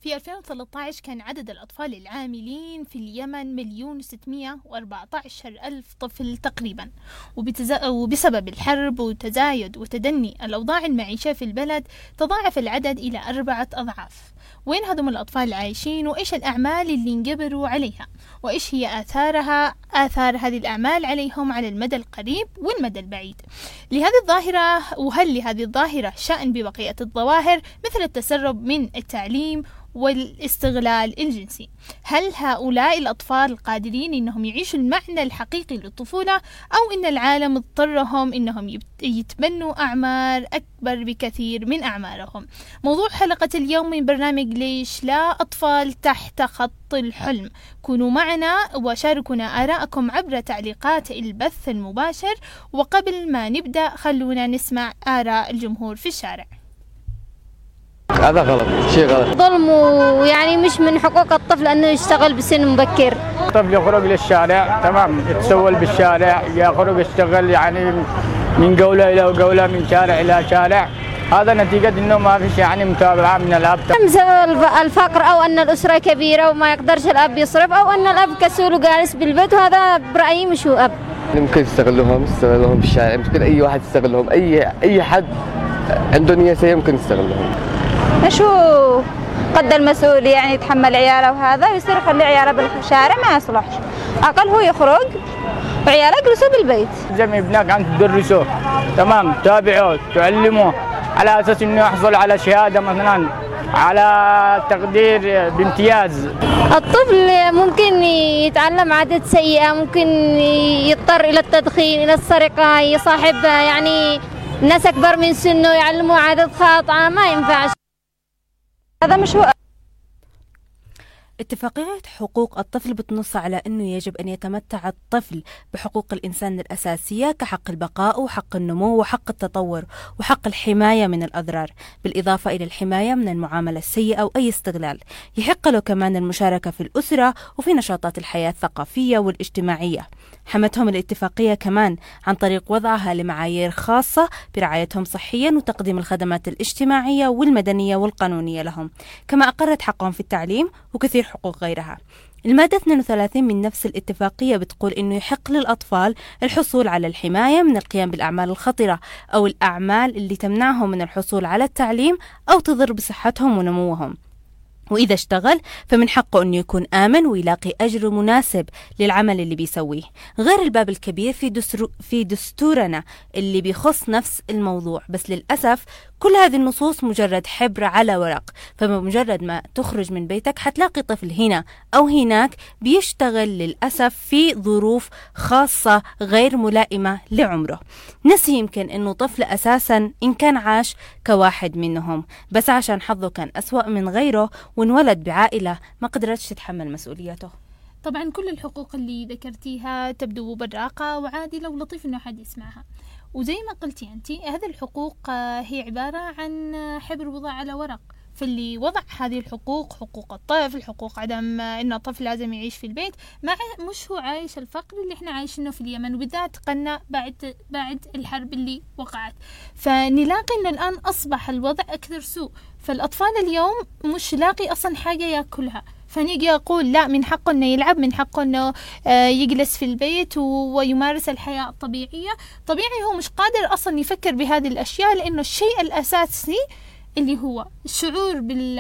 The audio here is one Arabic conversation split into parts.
في 2013 كان عدد الأطفال العاملين في اليمن 1,614,000 طفل تقريبا، وبسبب الحرب وتزايد وتدني الأوضاع المعيشية في البلد تضاعف العدد إلى 4 أضعاف. وين هذم الأطفال عايشين؟ وإيش الأعمال اللي انجبروا عليها؟ وإيش هي آثار هذه الأعمال عليهم على المدى القريب والمدى البعيد؟ وهل لهذه الظاهرة شأن ببقية الظواهر مثل التسرب من التعليم والاستغلال الجنسي؟ هل هؤلاء الأطفال قادرين إنهم يعيشوا المعنى الحقيقي للطفولة، أو إن العالم اضطرهم إنهم يتبنوا أعمار أكبر بكثير من أعمارهم؟ موضوع حلقة اليوم من برنامج ليش لا أطفال تحت خط الحلم. كونوا معنا وشاركونا آراءكم عبر تعليقات البث المباشر. وقبل ما نبدأ خلونا نسمع آراء الجمهور في الشارع. هذا غلط، شيء غلط، ظلم، ويعني مش من حقوق الطفل أنه يشتغل بسن مبكر. الطفل يخرج للشارع، تمام، يتسول بالشارع، يخرج يشتغل يعني من جولة إلى جولة، من شارع إلى شارع. هذا نتيجة إنه ما فيش يعني متابعة من الأب، بسبب الفقر أو أن الأسرة كبيرة وما يقدرش الأب يصرف، أو أن الأب كسول وجالس بالبيت، وهذا برأيي مش هو أب. ممكن يستغلهم بالشارع، ممكن أي واحد يستغلهم، أي حد عنده نية سيئة ممكن يستغلهم. شو قد المسؤول يعني يتحمل عياله، وهذا يصير يخلي عياله بالشارع ما يصلحش. أقل هو يخرج وعياله يجلسوا بالبيت. زي ابنك أنت تدرسه، تمام، تابعه، تعلمه على أساس إنه يحصل على شهادة مثلا، على تقدير بامتياز. الطفل ممكن يتعلم عادات سيئة، ممكن يضطر إلى التدخين، إلى السرقة، يصاحب يعني ناس أكبر من سنه يعلموا عادات خاطئة، ما ينفعش. هذا مش هو. اتفاقية حقوق الطفل بتنص على أنه يجب أن يتمتع الطفل بحقوق الإنسان الأساسية كحق البقاء وحق النمو وحق التطور وحق الحماية من الأضرار، بالإضافة إلى الحماية من المعاملة السيئة وأي استغلال. يحق له كمان المشاركة في الأسرة وفي نشاطات الحياة الثقافية والاجتماعية. حمتهم الاتفاقية كمان عن طريق وضعها لمعايير خاصة برعايتهم صحيا وتقديم الخدمات الاجتماعية والمدنية والقانونية لهم، كما أقرت حقهم في التعليم وكثير حقوق غيرها. المادة 32 من نفس الاتفاقية بتقول إنه يحق للأطفال الحصول على الحماية من القيام بالأعمال الخطرة أو الأعمال اللي تمنعهم من الحصول على التعليم أو تضر بصحتهم ونموهم. وإذا اشتغل فمن حقه أنه يكون آمن ويلاقي أجر مناسب للعمل اللي بيسويه. غير الباب الكبير في دستورنا اللي بيخص نفس الموضوع، بس للأسف كل هذه النصوص مجرد حبر على ورق، فبمجرد ما تخرج من بيتك حتلاقي طفل هنا أو هناك بيشتغل للأسف في ظروف خاصة غير ملائمة لعمره. نسي يمكن أنه طفل أساسا إن كان عاش كواحد منهم، بس عشان حظه كان أسوأ من غيره وانولد بعائلة ما قدرتش تتحمل مسؤوليته. طبعا كل الحقوق اللي ذكرتيها تبدو براقة وعادلة ولطيف إنه حد يسمعها، وزي ما قلتي أنتي هذه الحقوق هي عبارة عن حبر وضع على ورق. فاللي وضع هذه الحقوق، حقوق الطفل، حقوق عدم إنه الطفل لازم يعيش في البيت، مش هو عايش الفقر اللي إحنا عايشينه في اليمن، وبالذات قلنا بعد الحرب اللي وقعت. فنلاقي إنه الآن أصبح الوضع أكثر سوء، فالأطفال اليوم مش لاقي أصلا حاجة يأكلها، فنيجي يقول لا، من حقه إنه يلعب، من حقه إنه يجلس في البيت ويمارس الحياة الطبيعية. طبيعي هو مش قادر أصلا يفكر بهذه الأشياء، لأنه الشيء الأساسي اللي هو الشعور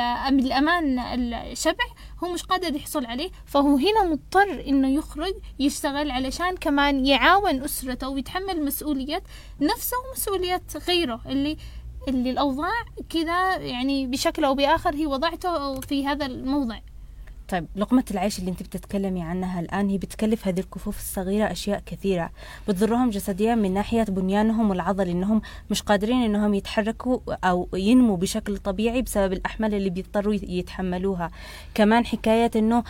بالأمان الشبع هو مش قادر يحصل عليه. فهو هنا مضطر إنه يخرج يشتغل علشان كمان يعاون أسرته ويتحمل مسؤوليات نفسه ومسؤوليات غيره اللي الأوضاع كذا يعني بشكل أو بآخر هي وضعته في هذا الموضع. طيب لقمة العيش اللي انت بتتكلمي عنها الآن هي بتكلف هذه الكفوف الصغيرة أشياء كثيرة بتضرهم جسديا من ناحية بنيانهم والعضل، إنهم مش قادرين إنهم يتحركوا أو ينمو بشكل طبيعي بسبب الأحمال اللي بيضطروا يتحملوها. كمان حكاية إنه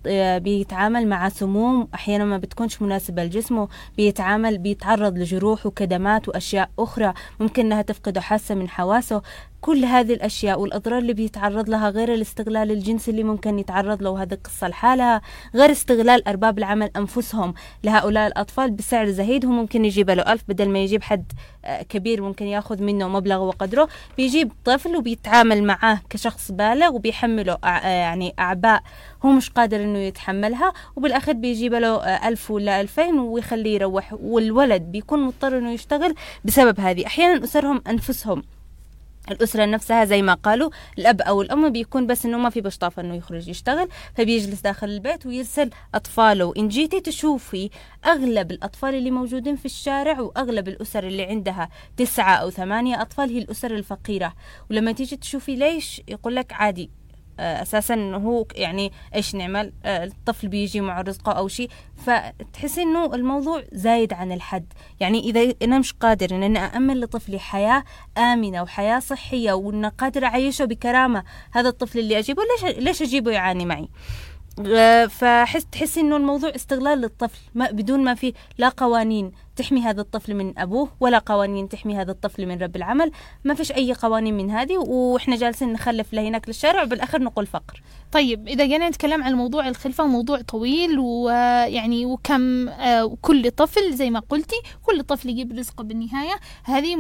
بيتعامل مع سموم أحيانا ما بتكونش مناسبة لجسمه، بيتعرض لجروح وكدمات وأشياء أخرى ممكن إنها تفقد حاسة من حواسه. كل هذه الأشياء والأضرار اللي بيتعرض لها، غير الاستغلال الجنسي اللي ممكن يتعرض له، وهذه قصة لحالها، غير استغلال أرباب العمل أنفسهم لهؤلاء الأطفال بسعر زهيد. هو ممكن يجيب له 1000 بدل ما يجيب حد كبير ممكن ياخذ منه مبلغ وقدره، بيجيب طفل وبيتعامل معاه كشخص بالغ وبيحمله يعني أعباء هو مش قادر إنه يتحملها، وبالآخر بيجيب له 1000 ولا 2000 ويخليه يروح، والولد بيكون مضطر إنه يشتغل بسبب هذه. أحيانا أسرهم أنفسهم، الأسرة نفسها زي ما قالوا الأب أو الأم بيكون بس إنه ما في بشطافة إنه يخرج يشتغل، فبيجلس داخل البيت ويرسل أطفاله. وإن جيتي تشوفي أغلب الأطفال اللي موجودين في الشارع وأغلب الأسر اللي عندها 9 أو 8 أطفال هي الأسر الفقيرة. ولما تيجي تشوفي ليش يقول لك عادي أساسا هو يعني إيش نعمل، الطفل بيجي مع رزقه أو شيء، فتحسي إنه الموضوع زايد عن الحد. يعني إذا أنا مش قادر إن أنا أأمن لطفلي حياة آمنة وحياة صحية وإن قادر أعيشه بكرامة، هذا الطفل اللي أجيبه ليش أجيبه يعاني معي؟ تحسي إنه الموضوع استغلال للطفل بدون ما في لا قوانين تحمي هذا الطفل من أبوه ولا قوانين تحمي هذا الطفل من رب العمل. ما فيش أي قوانين من هذه، وإحنا جالسين نخلف لهناك للشارع وبالآخر نقول فقر. طيب إذا جينا نتكلم عن موضوع الخلفة، موضوع طويل ويعني وكم كل طفل زي ما قلتي كل طفل يجيب رزقه بالنهاية. هذه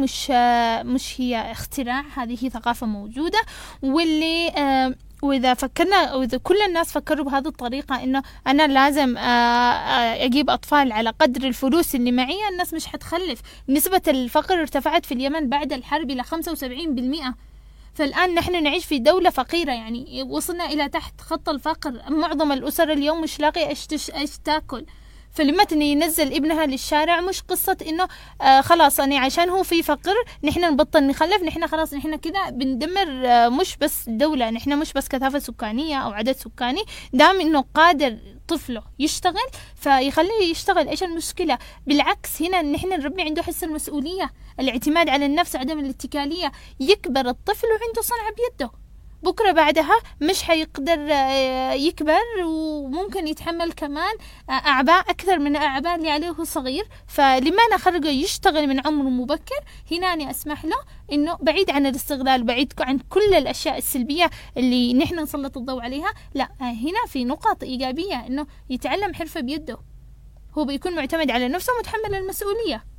مش هي اختراع، هذه هي ثقافة موجودة، واللي وإذا فكرنا وإذا كل الناس فكروا بهذه الطريقة إنه أنا لازم أجيب أطفال على قدر الفلوس اللي معي، الناس مش حتخلف. نسبة الفقر ارتفعت في اليمن بعد الحرب إلى 75%. فالآن نحن نعيش في دولة فقيرة، يعني وصلنا إلى تحت خط الفقر. معظم الأسر اليوم مش لاقي إيش تاكل. فلما ينزل ابنها للشارع مش قصة إنه خلاص أنا عشان هو في فقر نحن نبطل نخلف، نحن خلاص نحن كده بندمر مش بس دولة، نحن مش بس كثافة سكانية أو عدد سكاني. دام إنه قادر طفله يشتغل فيخليه يشتغل، إيش المشكلة؟ بالعكس هنا نحن نربي عنده حس المسؤولية، الاعتماد على النفس، عدم الاتكالية. يكبر الطفل وعنده صنعة بيده، بكرة بعدها مش حيقدر يكبر وممكن يتحمل كمان أعباء أكثر من الأعباء اللي عليه صغير. فلما نخرجه يشتغل من عمر مبكر، هنا أنا أسمح له إنه بعيد عن الاستغلال، بعيد عن كل الأشياء السلبية اللي نحن نسلط الضوء عليها. لا، هنا في نقاط إيجابية، إنه يتعلم حرفة بيده، هو بيكون معتمد على نفسه ومتحمل المسؤولية.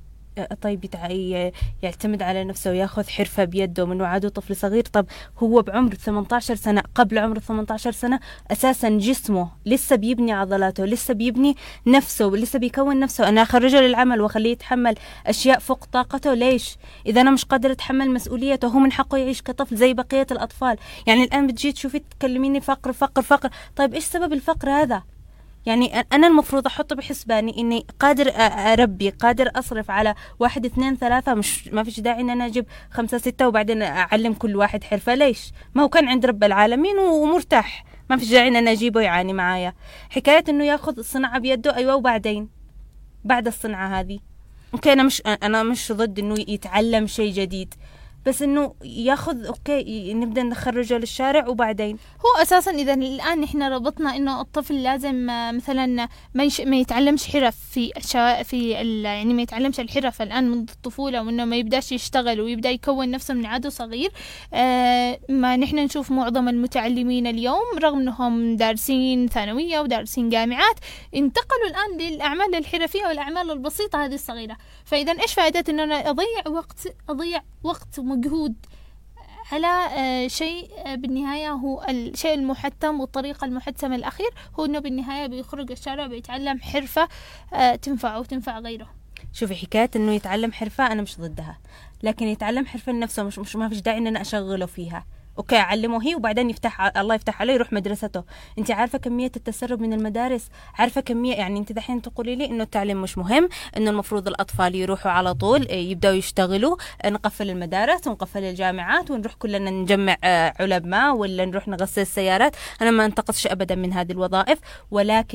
طيب يعتمد على نفسه وياخذ حرفة بيده من وعده طفل صغير. طب هو بعمر 18 سنة، قبل عمر 18 سنة أساسا جسمه لسه بيبني عضلاته، لسه بيبني نفسه، لسه بيكون نفسه. أنا أخرجه للعمل وأخليه يتحمل أشياء فوق طاقته. ليش؟ إذا أنا مش قادر أتحمل مسؤوليته، هو من حقه يعيش كطفل زي بقية الأطفال. يعني الآن بتجي تشوفي تكلميني فقر فقر فقر. طيب إيش سبب الفقر هذا؟ يعني أنا المفروض أحط بحسباني إني قادر أربي، قادر أصرف على 1 2 3. مش ما فيش داعي إن أنا أجيب 5 6 وبعدين أعلم كل واحد حرفة. ليش؟ ما هو كان عند رب العالمين ومرتاح، ما فيش داعي إن أنا أجيبه يعاني معايا. حكاية إنه ياخذ الصنعة بيده، أيوة، وبعدين بعد الصنعة هذه أوكي، أنا مش ضد إنه يتعلم شيء جديد، بس انه ياخذ اوكي نبدا نخرجه للشارع وبعدين. هو اساسا اذا الان احنا ربطنا انه الطفل لازم مثلا ما يتعلمش حرف يعني ما يتعلمش الحرف الان منذ الطفوله، وانه ما يبداش يشتغل ويبدا يكون نفسه من عاده صغير. ما نحن نشوف معظم المتعلمين اليوم رغم انهم دارسين ثانويه ودارسين جامعات انتقلوا الان للاعمال الحرفيه والاعمال البسيطه هذه الصغيره. فاذا ايش فائده انه انا اضيع وقت ومجهود على شيء بالنهاية هو الشيء المحتم والطريقة المحتمة الأخير هو أنه بالنهاية بيخرج الشارع بيتعلم حرفة تنفعه وتنفع غيره. شوفي، حكاية أنه يتعلم حرفة أنا مش ضدها، لكن يتعلم حرفة لنفسه، مش ما فيش داعي أن أنا أشغله فيها. اوكي اعلمه هي وبعدين الله يفتح عليه يروح مدرسته. انت عارفه كميه التسرب من المدارس، عارفه كميه، يعني انت دحين تقولي لي انه التعليم مش مهم، انه المفروض الاطفال يروحوا على طول يبداوا يشتغلوا، نقفل المدارس ونقفل الجامعات ونروح كلنا نجمع علب ماء ولا نروح نغسل السيارات. انا ما انتقصش ابدا من هذه الوظائف، ولكن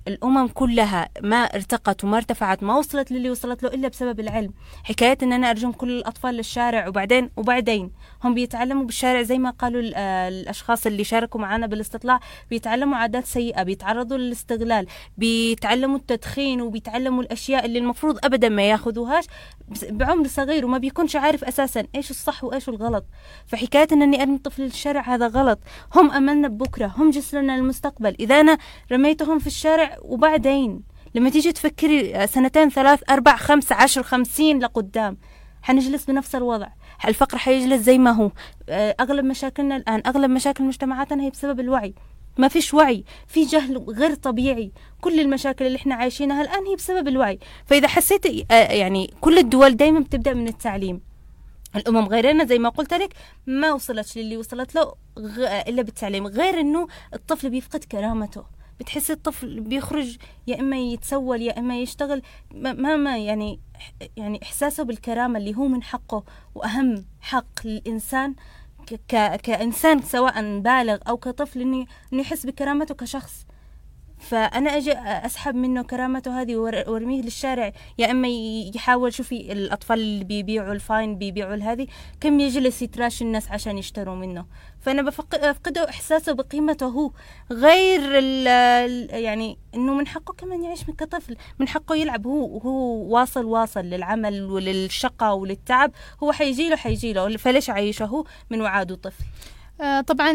الأمم كلها ما ارتقت وما ارتفعت ما وصلت للي وصلت له إلا بسبب العلم. حكاية أن أنا أرجم كل الأطفال للشارع وبعدين هم بيتعلموا بالشارع زي ما قالوا الأشخاص اللي شاركوا معنا بالاستطلاع، بيتعلموا عادات سيئة، بيتعرضوا للاستغلال، بيتعلموا التدخين، وبيتعلموا الأشياء اللي المفروض أبدا ما ياخذوهاش بعمر صغير وما بيكونش عارف أساسا إيش الصح وإيش الغلط. فحكاية أنني أرمي الطفل للشارع هذا غلط. هم أملنا ببكرة، هم جسرنا للمستقبل. إذا أنا رميتهم في الشارع وبعدين لما تيجي تفكري 2 3 4 5 10 50 لقدام حنجلس بنفس الوضع. الفقر حيجلس زي ما هو. أغلب مشاكلنا الآن، أغلب مشاكل مجتمعاتنا هي بسبب الوعي. ما فيش وعي، في جهل غير طبيعي. كل المشاكل اللي احنا عايشينها الآن هي بسبب الوعي. فإذا حسيت يعني كل الدول دايما بتبدأ من التعليم. الأمم غيرنا زي ما قلت لك ما وصلتش للي وصلت له إلا بالتعليم. غير إنه الطفل بيفقد كرامته. بتحس الطفل بيخرج يا إما يتسول يا إما يشتغل ما يعني إحساسه بالكرامة اللي هو من حقه وأهم حق للإنسان كإنسان سواء بالغ أو كطفل إنه يحس بكرامته كشخص. فأنا أجي أسحب منه كرامته هذه وارميه للشارع، يا إما يحاول. شوفي الأطفال اللي بيبيعوا الفاين بيبيعوا هذه كم يجلس يتراش الناس عشان يشتروا منه. فأنا بفقده إحساسه بقيمته هو. غير يعني إنه من حقه كمان يعيش كطفل، من حقه يلعب. هو واصل للعمل وللشقة وللتعب. هو حيجيله فليش عايشه هو من وعاده طفل؟ طبعا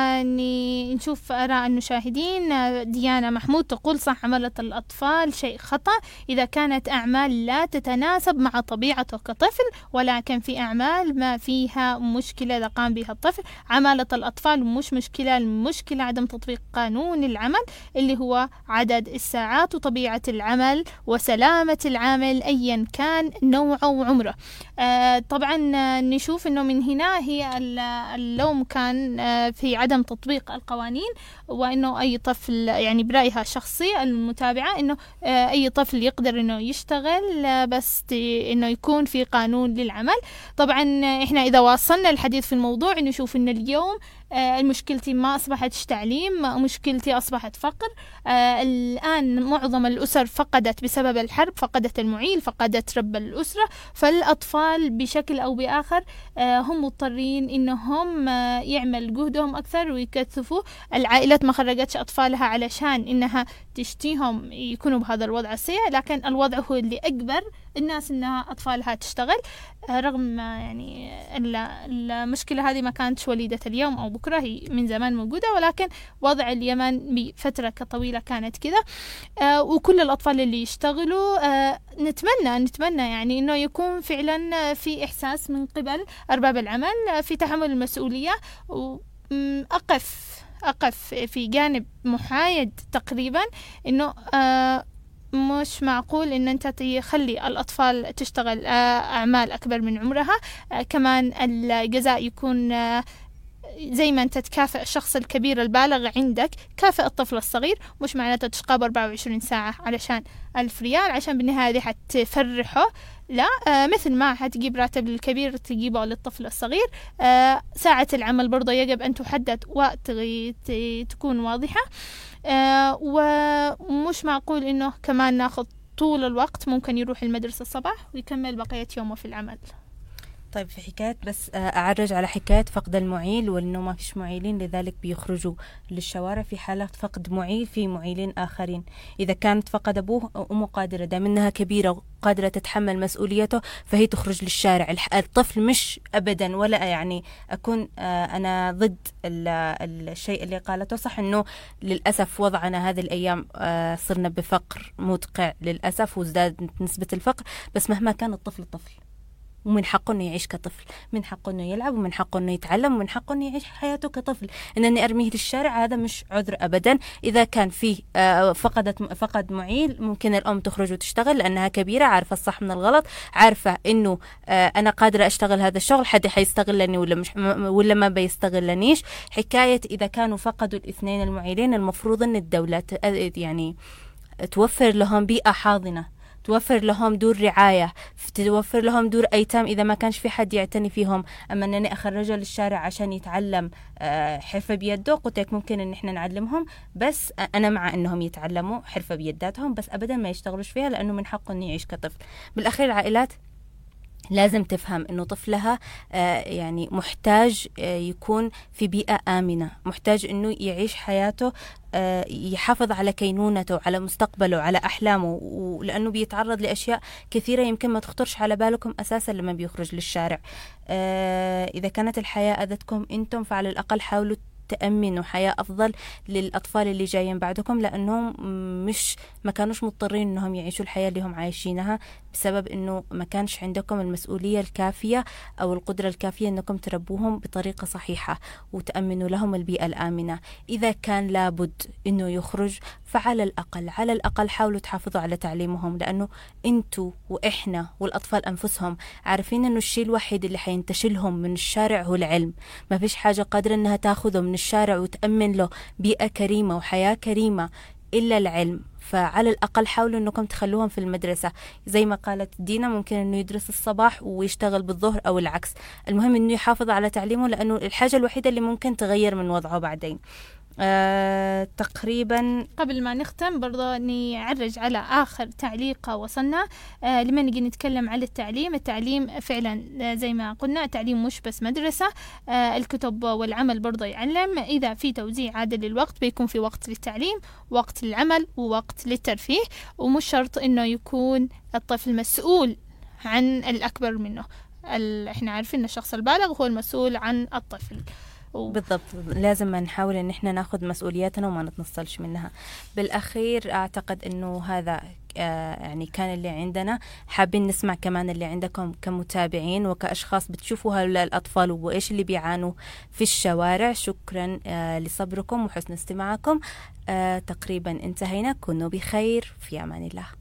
نشوف آراء المشاهدين. ديانا محمود تقول صح، عمالة الأطفال شيء خطأ إذا كانت أعمال لا تتناسب مع طبيعته كطفل، ولكن في أعمال ما فيها مشكلة إذا قام بها الطفل. عمالة الأطفال مش مشكلة، المشكلة عدم تطبيق قانون العمل اللي هو عدد الساعات وطبيعة العمل وسلامة العامل أيا كان نوعه وعمره. طبعا نشوف أنه من هنا هي اللوم كان في عدم تطبيق القوانين، وأنه أي طفل يعني برأيها الشخصي المتابعة أنه أي طفل يقدر أنه يشتغل بس أنه يكون في قانون للعمل. طبعا إحنا إذا واصلنا الحديث في الموضوع نشوف أن اليوم مشكلتي ما أصبحت تعليم، مشكلتي أصبحت فقر. الآن معظم الأسر فقدت بسبب الحرب، فقدت المعيل، فقدت رب الأسرة. فالأطفال بشكل أو بآخر هم مضطرين إنهم يعمل جهدهم أكثر ويكثفوا. العائلات ما خرجتش أطفالها علشان إنها تشتيهم يكونوا بهذا الوضع السيء، لكن الوضع هو اللي أكبر الناس إنها أطفالها تشتغل. رغم يعني المشكلة هذه ما كانتش وليدة اليوم أو بكرة، هي من زمان موجودة، ولكن وضع اليمن بفترة طويلة كانت كذا. وكل الأطفال اللي يشتغلوا نتمنى يعني إنه يكون فعلا في إحساس من قبل أرباب العمل في تحمل المسؤولية. أقف في جانب محايد تقريبا، إنه مش معقول إن أنت تخلي الأطفال تشتغل أعمال أكبر من عمرها. كمان الجزاء يكون زي ما أنت تكافئ الشخص الكبير البالغ عندك، كافئ الطفل الصغير. مش معناته تشقاب 24 ساعة علشان 1000 ريال عشان بالنهاية دي حتفرحه. لا، مثل ما حتجيب راتب الكبير تجيبه للطفل الصغير. ساعة العمل برضه يجب أن تحدد وقت تكون واضحة. ومش معقول إنه كمان ناخذ طول الوقت. ممكن يروح المدرسة الصباح ويكمل بقية يومه في العمل. طيب في حكاية بس أعرج على حكاية فقد المعيل، وإنه ما فيش معيلين لذلك بيخرجوا للشوارع. في حالة فقد معيل في معيلين آخرين. إذا كانت فقد أبوه أمه قادرة دام إنها كبيرة قادرة تتحمل مسؤوليته فهي تخرج للشارع. الطفل مش أبدا ولا يعني أكون أنا ضد الشيء اللي قالته. صح إنه للأسف وضعنا هذه الأيام صرنا بفقر مدقع للأسف وازدادت نسبة الفقر، بس مهما كان الطفل طفل ومن حقه انه يعيش كطفل، من حقه انه يلعب، ومن حقه انه يتعلم، ومن حقه انه يعيش حياته كطفل. انني ارميه للشارع هذا مش عذر ابدا. اذا كان فيه فقد معيل ممكن الام تخرج وتشتغل لانها كبيره، عارفه الصح من الغلط، عارفه انه انا قادره اشتغل هذا الشغل، حد حيستغلني ولا ما بيستغلنيش. حكايه اذا كانوا فقدوا الاثنين المعيلين المفروض ان الدوله يعني توفر لهم بيئه حاضنه توفر لهم دور رعاية، توفر لهم دور أيتام إذا ما كانش في حد يعتني فيهم. أما أنني أخرجه للشارع عشان يتعلم حرفة بيده، قلت لك ممكن أن احنا نعلمهم، بس أنا مع أنهم يتعلموا حرفة بيداتهم، بس أبدا ما يشتغلوش فيها، لأنه من حقه أن يعيش كطفل. بالأخير العائلات لازم تفهم أنه طفلها يعني محتاج يكون في بيئة آمنة، محتاج أنه يعيش حياته، يحافظ على كينونته، على مستقبله، على أحلامه، ولأنه بيتعرض لأشياء كثيرة يمكن ما تخطرش على بالكم أساسا لما بيخرج للشارع. إذا كانت الحياة أذتكم أنتم، فعلى الأقل حاولوا تأمنوا حياة أفضل للأطفال اللي جايين بعدكم، لأنهم ما كانوش مضطرين أنهم يعيشوا الحياة اللي هم عايشينها بسبب أنه ما كانش عندكم المسؤولية الكافية أو القدرة الكافية أنكم تربوهم بطريقة صحيحة وتأمنوا لهم البيئة الآمنة. إذا كان لابد أنه يخرج، فعلى الأقل حاولوا تحافظوا على تعليمهم، لأنه أنتوا وإحنا والأطفال أنفسهم عارفين أنه الشيء الوحيد اللي حينتشلهم من الشارع هو العلم. ما فيش حاجة قادرة أنها تأخذه من الشارع وتأمن له بيئة كريمة وحياة كريمة إلا العلم. فعلى الأقل حاولوا أنكم تخلوهم في المدرسة، زي ما قالت دينا ممكن أنه يدرس الصباح ويشتغل بالظهر أو العكس، المهم أنه يحافظ على تعليمه، لأنه الحاجة الوحيدة اللي ممكن تغير من وضعه بعدين. تقريبا قبل ما نختم برضه اني اعرج على اخر تعليق وصلنا لما نجي نتكلم على التعليم فعلا زي ما قلنا، التعليم مش بس مدرسة، الكتب والعمل برضه يعلم. اذا في توزيع عادل للوقت بيكون في وقت للتعليم، وقت للعمل، ووقت للترفيه، ومش شرط انه يكون الطفل مسؤول عن الاكبر منه. احنا عارفين ان الشخص البالغ هو المسؤول عن الطفل. بالضبط، لازم نحاول ان احنا ناخذ مسؤولياتنا وما نتنصلش منها. بالاخير اعتقد انه هذا يعني كان اللي عندنا. حابين نسمع كمان اللي عندكم كمتابعين وكأشخاص بتشوفوا هؤلاء الأطفال وإيش اللي بيعانوا في الشوارع. شكرا لصبركم وحسن استماعكم. تقريبا انتهينا. كونوا بخير، في أمان الله.